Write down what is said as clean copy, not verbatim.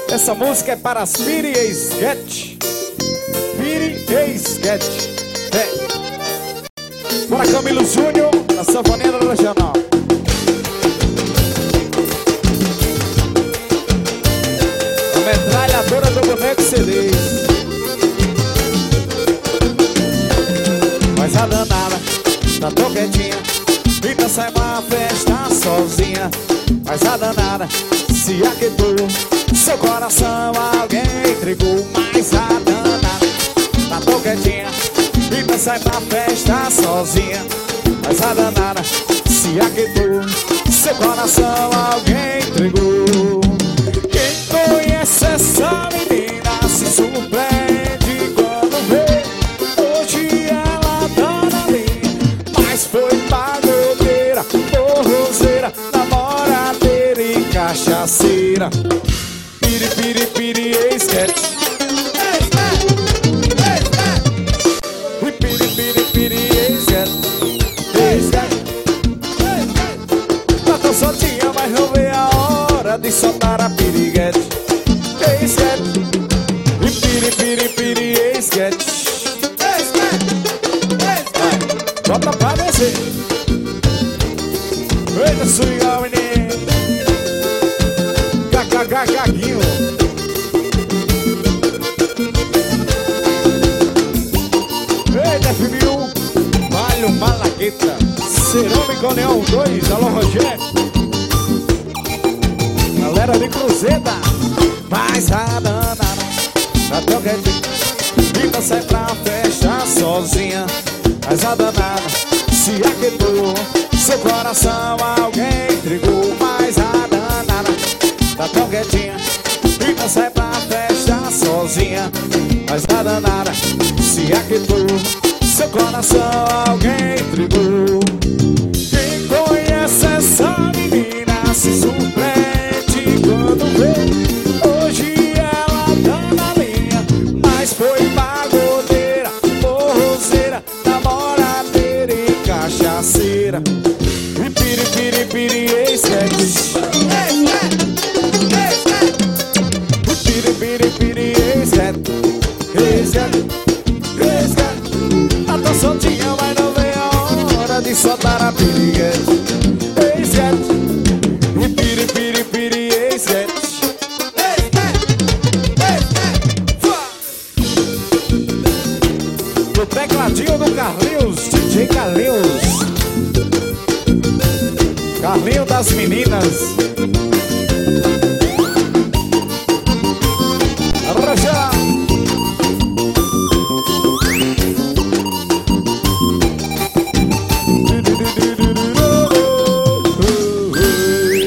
Essa música é para as Piri e Sketch. Piri e Sketch. Para Camilo Júnior, a sanfoneira regional. A metralhadora do boneco CDs. Mas a danada tá tão quietinha, então sai pra festa sozinha. Mas a danada se aquietou, seu coração alguém entregou. Mas a danada tá tão quietinha, então sai pra festa sozinha. Mas a danada se aquietou, seu coração alguém entregou. Quem conhece essa menina se surpreende quando vê. Hoje ela tá na linha, mas foi pagodeira, forrozeira, namoradeira e cachaceira. Piri, piri, piri, Sketch. Piri, piri, piri, Sketch. Tá tão soltinha, mas não vê a hora de soltar a piriguete. Sketch. Piri, piri, piri, Sketch. Bota pra descer. Eita, swinga, menino. Gaguinho. Eita, F1000. Malho, Malagueta. Cerâmica Leão 2. Alô, Rogério. Galera de Cruzeda. Mas a danada até o quietinho, então sai pra festa sozinha. Mas a danada se aquietou, seu coração alguém entregou. Mas a danada tá tão quietinha, então sai pra festa sozinha. Mas a danada se aquietou, seu coração alguém entregou. Quem conhece essa menina se surpreende quando vê. Hoje ela tá na linha, mas foi pagodeira, forrozeira, namoradeira e cachaceira. E piri, piri, piri, Sketch. E piri, piri, piri, Sketch.